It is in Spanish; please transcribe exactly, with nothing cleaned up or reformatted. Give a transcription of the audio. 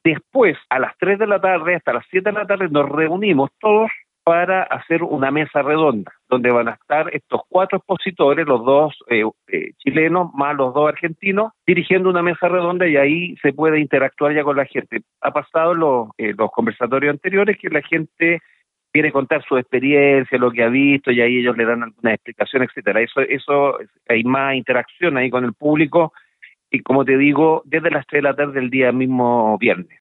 Después, a las tres de la tarde, hasta las siete de la tarde, nos reunimos todos para hacer una mesa redonda, donde van a estar estos cuatro expositores, los dos eh, eh, chilenos más los dos argentinos, dirigiendo una mesa redonda y ahí se puede interactuar ya con la gente. Ha pasado en los, eh, los conversatorios anteriores que la gente quiere contar su experiencia, lo que ha visto, y ahí ellos le dan alguna explicación, etcétera. Eso, eso, hay más interacción ahí con el público, y como te digo, desde las tres de la tarde del día mismo viernes.